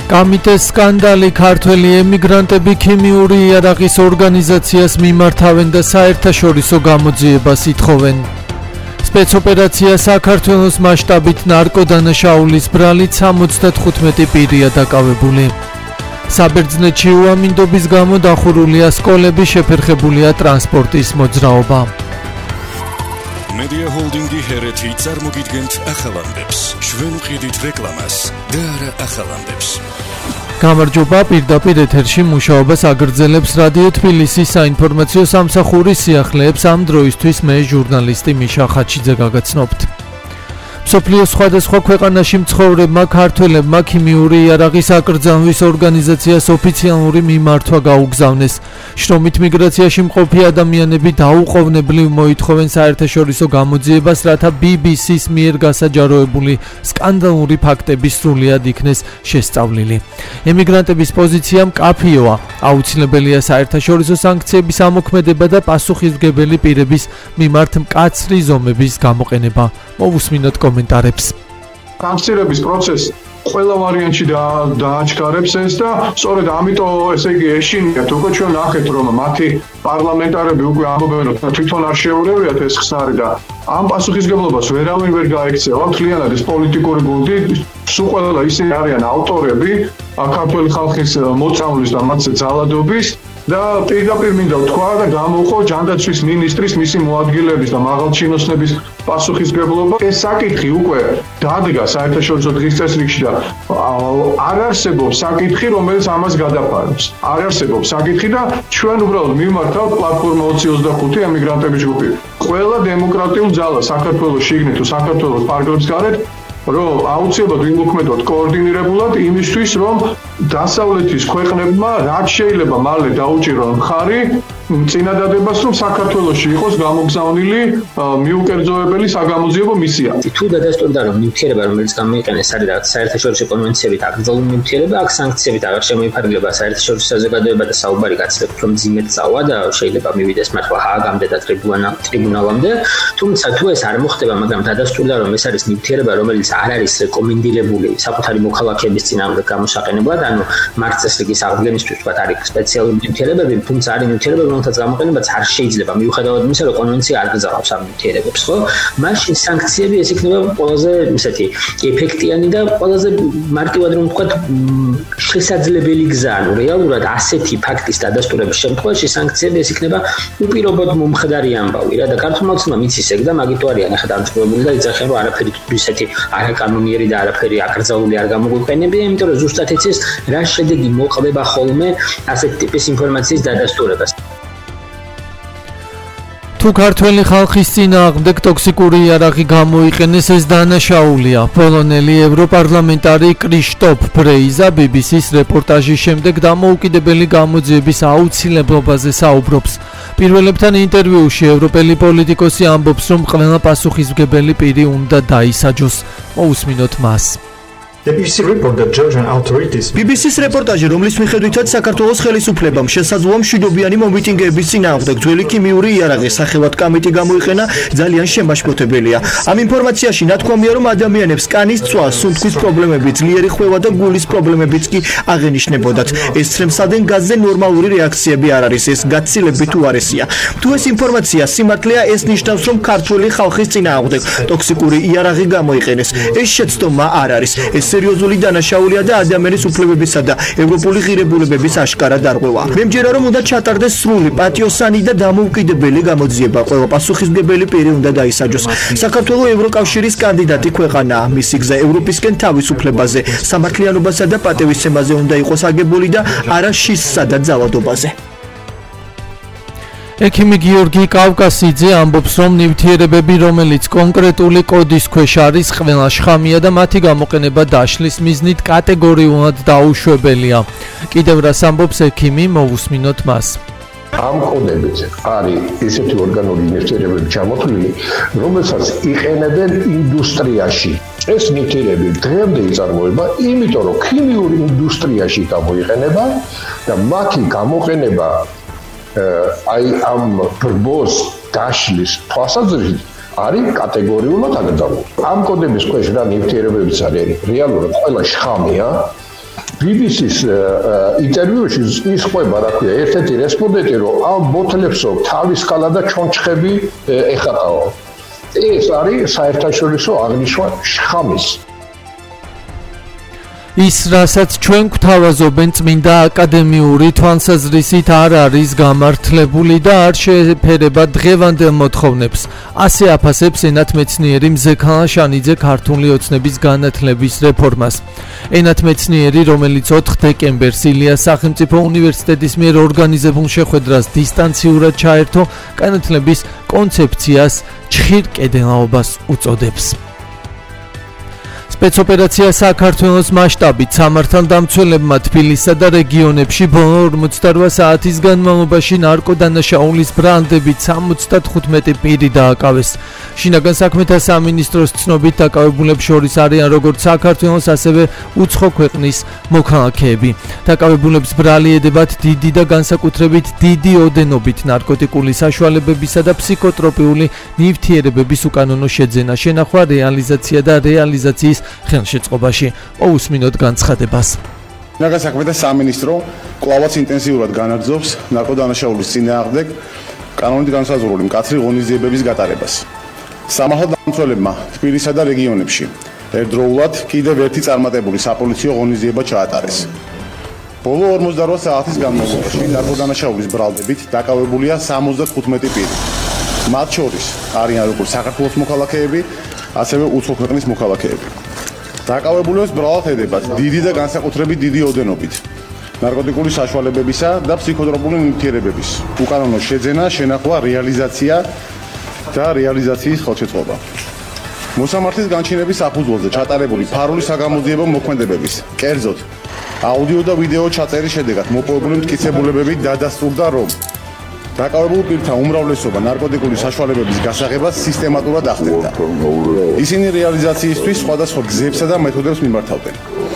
კამიტეს სკანდალი ქართველი ემიგრანტები ქიმიური იარაღის ორგანიზაციას მიმართავენ და საერთაშორისო გამოძიებას ითხოვენ. სპეცოპერაცია საქართველოს მასშტაბით ნარკოდანაშაულის ბრალით 75 პირია დაკავებული. საბერძნეთში უამინდობის გამო დახურულია სკოლები, შეფერხებულია ტრანსპორტის მოძრაობა. Media Holding-ი ჰერეთი წარმოგიდგენთ ახალამდებს. ჩვენ ვყიდით რეკლამას და არა ახალამდებს. გამარჯობა, პირდაპირ ეთერში მუშაობას აგრძელებს რადიო თბილისის საინფორმაციო სამსახურის სიახლეებს ამ დროისთვის მე ჟურნალისტი მიშა ხაჩიძე გაგაცნობთ. მსოფლიოს სხვადასხვა ქვეყანაში მცხოვრებმა ქართველებმა ქიმიური იარაღის აკრძალვის ორგანიზაციას ოფიციალური მიმართვა გაუგზავნეს. შრომით მიგრაციაში მყოფი ადამიანები დაუყოვნებლივ მოითხოვენ საერთაშორისო გამოძიებას, რათა BBC-ს მიერ გასაჯაროებული სკანდალური ფაქტები სრულად იქნეს შესწავლილი. ემიგრანტების პოზიცია მკაფიოა. აუცილებელია საერთაშორისო სანქციების ამოქმედება და პასუხისმგებელი პირების მიმართ მკაცრი ზომების გამოყენება. მოვუსმინოთ კომენტარებს. სანქცირების პროცესი ყველა ვარიანტში დააჩქარებს ეს და სწორედ ამიტომ ესე იგი ეშინიათ უკვე ჩვენ ნახეთ რომ მათი პარლამენტარები უკვე ამბობენ რომ თვითონ არ შეურევიათ ეს ხსარი და ამ პასუხისგებლობას ვერავინ ვერ გაექცევა მთლიანად ეს პოლიტიკური გუნდი სულ ყველა ისინი არიან ავტორები ქართული ხალხის მოწამვლის და მათზე ძალადობის და პირდაპირ მინდა ვთქვა და გამოვყო ჯანდაცვის მინისტრის მისი მოადგილეების და მაღალჩინოსნების პასუხისგებლობა. ეს საკითხი უკვე დადგა საერთაშორისო დღის წესრიგში და არ არსებობს საკითხი, რომელიც ამას გადაფარებს. არ არსებობს საკითხი და ჩვენ უბრალოდ მიმართავთ პლატფორმა 25 ემიგრანტების ჯგუფი. ყველა დემოკრატიულ ძალას საქართველოს შიგნით თუ საქართველოს ფარგლებს გარეთ რომ აუცილებლად ვიმოქმედოთ კოორდინირებულად იმისთვის, რომ დასავლეთის ქვეყნებმა რაც შეიძლება მალე დაუჭირონ მხარი წინადადებას, რომ საქართველოში იყოს გამოგზავნილი მიუკერძოებელი საგამოძიებო მისია. თუ დადასტურდა რომ ნივთიერება რომელიც გამოიყენეს არის რაღაც საერთაშორისო კონვენციებით აკრძალული ნივთიერება, აქ სანქციებით აღარ შემოიფარგლება საერთაშორისო საზოგადოება და საუბარი გაცილებით რომ ძიმედ წავა და შეიძლება მივიდეს მართლა ჰააგამდე და ტრიბუნალამდე. თუმცა თუ ეს არ მოხდება, მაგრამ დადასტურდა რომ ეს არის ნივთიერება, რომელიც არ არის რეკომენდირებული საკუთარი მოქალაქეების წინააღმდეგ გამოსაყენებლად, ანუ მარცხესრიგის აღდგენისთვის თქვა არის სპეციალური ნივთიერებები, თუმცა არის ნივთიერებები რომელთაც გამოყენებაც არ შეიძლება მიუხედავად იმისა, რომ კონვენცია არ გზავნის ამ ნივთიერებებს, ხო? მაშინ სანქციები ეს იქნება ყველაზე ისეთი ეფექტიანი და ყველაზე მარტივად რომ ვთქვათ შესაძლებელი გზა, ანუ რეალურად ასეთი ფაქტის დადასტურების შემთხვევაში სანქციები ეს იქნება უპირობოდ მომხდარი ამბავი რა და ქართულმა ოცნებამ იცის ეგ და მაგიტო არიან ახლა დამწყობლებული და იცახენ რომ არაფერი ისეთი არაკანონიერი და არაფერი აკრძალული არ გამოგვიყენებია, იმიტომ რომ ზუსტად იცის რა შედეგი მოყდება ხოლმე ასეთი ტიპის ინფორმაციის დადასტურებას. თუ ქართველი ხალხის წინააღმდეგ ტოქსიკური იარაღი გამოიყენეს, ეს დანაშაულია. პოლონელი ევროპარლამენტარი კრიშტოფ ბრეიზა BBC-ს რეპორტაჟის შემდეგ დამოუკიდებელი გამოძიების აუცილებლობაზე საუბრობს. პირველებთან ინტერვიუში ევროპელი პოლიტიკოსი ამბობს, რომ ყველა პასუხისმგებელი პირი უნდა დაისაჯოს. მოვუსმინოთ მას. BBC-ს რეპორტაჟი, რომლის მიხედვითაც საქართველოს ხელისუფლებამ შესაძლოა მშვიდობიანი მომიტინგეების წინააღმდეგ ძველი ქიმიური იარაღის სახელად კამიტი გამოიყენა, ძალიან შემაშფოთებელია. ამ ინფორმაციაში ნათქვამია, რომ ადამიანებს კანის წვა, სუნთქვის პრობლემები, ძლიერი ხვევა და გულის პრობლემებიც კი აღენიშნებოდათ. ეს ცრემსადენ გაზზე ნორმალური რეაქციები არ არის, ეს გაცილებით უარესია. თუ ეს ინფორმაცია სიმართლეა, ეს ნიშნავს, რომ ქართული ხალხის წინააღმდეგ ტოქსიკური იარაღი გამოიყენეს. ეს შეცდომა არ არის. ეს სერიოზული დანაშაულია და ადამიანის უფლებებისა და ევროპული ღირებულებების აშკარა დარღვევა. მე მჯერა რომ უნდა ჩატარდეს სრული, პატიოსანი და დამოუკიდებელი გამოძიება. ყველა პასუხისმგებელი პირი უნდა დაისაჯოს. საქართველოს ევროკავშირის კანდიდატი ქვეყანაა. მისი გზა ევროპისკენ თავისუფლებაზე, სამართლიანობასა და პატივისცემაზე უნდა იყოს აგებული და არა შიშსა და ძალადობაზე. ექიმი გიორგი კავკასიძე ამბობს, რომ ნივთიერებები, რომელიც კონკრეტული კოდის ქვეშ არის, ყველა შხამია და მათი გამოყენება დაშლის მიზნით კატეგორიულად დაუშვებელია. კიდევ რას ამბობს ექიმი, მოვუსმინოთ მას. ამ კოდებით არის ესეთი ორგანული ნივთიერებები ჩამოთვლილი, რომელსაც იყენებენ ინდუსტრიაში. ეს ნივთიერები დღემდე იწარმოება, იმიტომ რომ ქიმიური ინდუსტრიაში გამოიყენება და მათი გამოყენება აი ამ ბრბოს დაშლის თვალსაზრისით არის კატეგორიულად აკრძალული. ამ კოდების ქვეშ რა ნივთიერებებიც არის რეალურად ყველა შხამია BBC-ს ინტერვიუში ის ყვება, რა ქვია, ერთ-ერთი რესპონდენტი, რომ ამ ბოთლებსო თავის კალა და ჩონჩხები ეხატაო. ეს არის საერთაშორისო აღნიშვნა შხამის. ის, რასაც ჩვენ გვთავაზობენ, წმინდა აკადემიური თვალსაზრისით არ არის გამართლებული და არ შეეფერება დღევანდელ მოთხოვნებს. ასე აფასებს ენათმეცნიერი მზექალა შანიძე ქართული ოცნების განათლების რეფორმას. ენათმეცნიერი, რომელიც 4 დეკემბერს ილიას სახელმწიფო უნივერსიტეტის მიერ ორგანიზებულ შეხვედრას დისტანციურად ჩაერთო, განათლების კონცეფციას ჩხირკედელაობას უწოდებს. სპეცოპერაცია საქართველოს მასშტაბით სამართალდამცველებმა თბილისსა და რეგიონებში ბოლო 48 საათის განმავლობაში ნარკოდანაშაულის ბრალდებით 75 პირი დააკავეს. შინაგან საქმეთა სამინისტროს ცნობით დაკავებულებს შორის არიან როგორც საქართველოს, ასევე უცხო ქვეყნის მოქალაქეები. დაკავებულებს ბრალი ედებათ დიდი და განსაკუთრებით დიდი ოდენობით ნარკოტიკული საშუალებებისა და ფსიქოტროპიული ნივთიერებების უკანონო შეძენა, შენახვა, რეალიზაცია და რეალიზაციის ხელშეწყობაში. მოусმინოთ განცხადებას. შინაგან საქმეთა სამინისტრო კვლავაც ინტენსიურად განაგრძობს ნარკოდანაშაულის წინააღმდეგ კანონით განსაზღვრული მკაცრი ღონისძიებების გატარებას. სამართალდამცველებმა თბილისსა და რეგიონებში ერთდროულად კიდევ ერთი წარმატებული საპოლიციო ღონისძიება ჩაატარეს. ბოლო 48 საათის განმავლობაში ნარკოდანაშაულის ბრალდებით დაკავებულია 75 პირი. მათ შორის არიან როგორც საქართველოს მოქალაქეები, ასევე უცხო ქვეყნის მოქალაქეები. დაკავებულებს ბრალად ედებათ დიდი და განსაკუთრებით დიდი ოდენობით ნარკოტიკული საშუალებებისა და ფსიქოტროპული ნივთიერებების უკანონო შეძენა, შენახვა, რეალიზაცია და რეალიზაციის ხელშეწყობა. მოსამართლის განჩინების საფუძველზე ჩატარებული ფარული საგამოძიებო მოქმედებების, კერძოდ აუდიო და ვიდეო ჩაწერის შედეგად მოპოვებული მტკიცებულებები დადასტურდა, რომ დაკავებულ პირთა უმრავლესობა ნარკოტიკული საშუალებების გასაღებას სისტემატურად ახდენდა. ისინი რეალიზაციისთვის სხვადასხვა გზებსა და მეთოდებს მიმართავდნენ.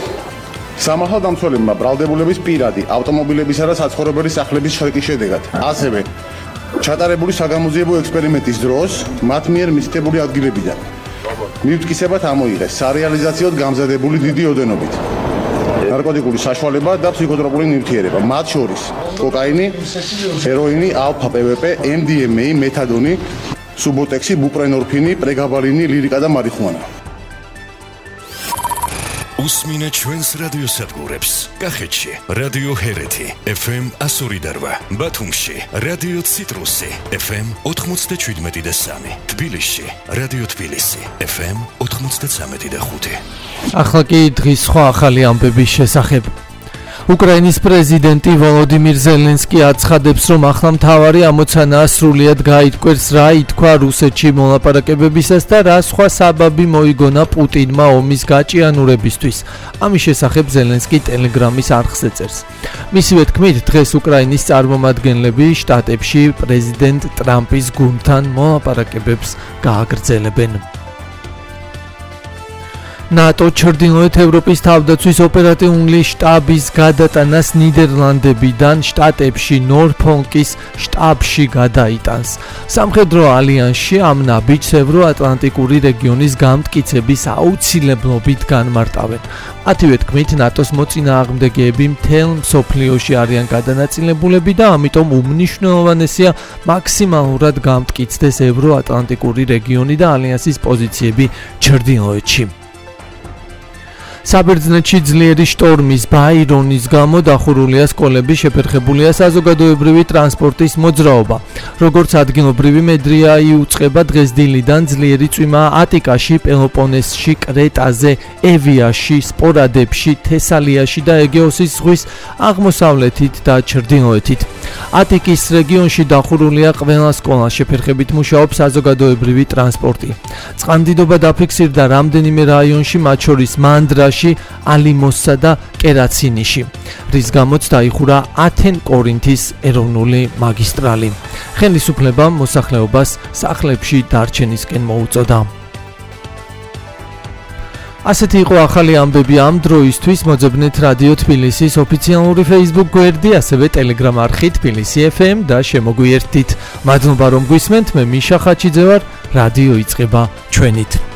სამართალდამცველებმა ბრალდებულების პირადი ავტომობილებისა და საცხოვრებელი სახლების შეკის შედეგად, ასევე ჩატარებული საგამოძიებო ექსპერიმენტის დროს მათ მიერ მისდებული ადგილებიდან მივტკიცებათ ამოიღეს სარეალიზაციოდ გამზადებული დიდი ოდენობით ნარკოტიკული საშუალება და ფსიქოტროპული ნივთიერება, მათ შორის კოკაინი, ჰეროინი, ალფა PVP, MDMA, მეთადონი, სუბოტექსი, ბუპრენორფინი, პრეგაბალინი, ლირიკა და მარიხუანა. უსმინეთ ჩვენს რადიოსადგურებს. კახეთში რადიო ჰერეთი FM 102.8, ბათუმში რადიო ციტრუსი FM 97.3, თბილისში რადიო თბილისი FM 93.5. ახლა კი დღის სხვა ახალი ამბების შესახებ. უკრაინის პრეზიდენტი ვოლოდიმირ ზელენსკი აცხადებს, რომ ახლა მთავარი ამოცანაა სრულიად გაითქვეს რა ითქვა რუსეთში მოლაპარაკებებისას და რა სხვა საბაბი მოიგონა პუტინმა ომის გაჭიანურებისთვის. ამის შესახებ ზელენსკი ტელეგრამის არხზე წერს. მისივე თქმით, დღეს უკრაინის წარმომადგენლები შტატებში პრეზიდენტ ტრამპის გუნდთან მოლაპარაკებებს გააგრძელებენ. ნატო ჩრდილოეთ ევროპის თავდაცვის ოპერატიული შტაბის გადატანას ნიდერლანდებიდან შტატებში ნორფოლკის შტაბში გადაიტანს. სამხედრო ალიანსში ამ ნაბიჯს ევროატლანტიკური რეგიონის გამტკიცების აუცილებლობით განმარტავენ. მათივე თქმით, ნატოს მოწინააღმდეგეები მთელ მსოფლიოში არიან გადანაწილებულები და ამიტომ უმნიშვნელოვანესია მაქსიმალურად გამტკიცდეს ევროატლანტიკური რეგიონი და ალიანსის პოზიციები ჩრდილოეთში. საბერძნეთში ძლიერი შტორმის ბაირონის გამო დახურულია სკოლები, შეფერხებულია საზოგადოებრივი ტრანსპორტის მოძრაობა. როგორც ადგილობრივი მედია იუწყება, დღეს დილიდან ძლიერი წვიმა ატიკაში, პელოპონესში, კრეტაზე, ევიაში, სპორადებში, თესალიაში და ეგეოსის ზღვის აღმოსავლეთით და ჩრდილოეთით. ატიკის რეგიონში დახურულია ყველა სკოლა, შეფერხებით მუშაობს საზოგადოებრივი ტრანსპორტი. წყალდიდობა დაფიქსირდა რამდენიმე რაიონში, მათ შორის მანდრაში, ალიმოსსა და კერაცინიში, რის გამოც დაიხურა ათენ-კორინთის ეროვნული მაგისტრალი. ხელისუფლებამ მოსახლეობას სახლებში დარჩენისკენ მოუწოდა. ასეთი იყო ახალი ამბები ამ დროისთვის. მოძებნეთ რადიო თბილისის ოფიციალური Facebook გვერდი, ასევე Telegram არხი თბილისი FM და შემოგვიერთდით. მადლობა რომ გვისმენთ, მე მიშა ხაჩიძე ვარ, რადიო იწყება ჩვენით.